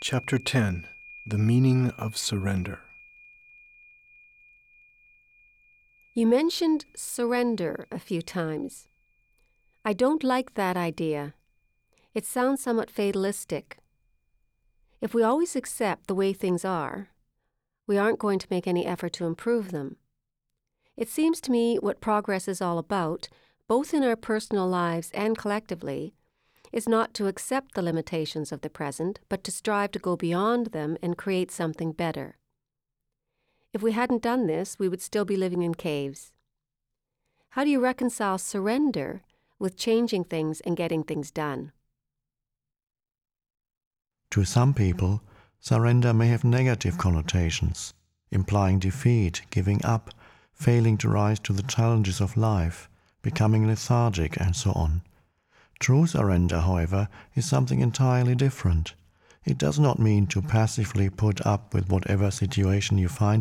Chapter 10. The Meaning of Surrender. You mentioned surrender a few times. I don't like that idea. It sounds somewhat fatalistic. If we always accept the way things are, we aren't going to make any effort to improve them. It seems to me what progress is all about, both in our personal lives and collectively, is not to accept the limitations of the present, but to strive to go beyond them and create something better. If we hadn't done this, we would still be living in caves. How do you reconcile surrender with changing things and getting things done? To some people, surrender may have negative connotations, implying defeat, giving up, failing to rise to the challenges of life, becoming lethargic, and so on. True surrender, however, is something entirely different. It does not mean to passively put up with whatever situation you find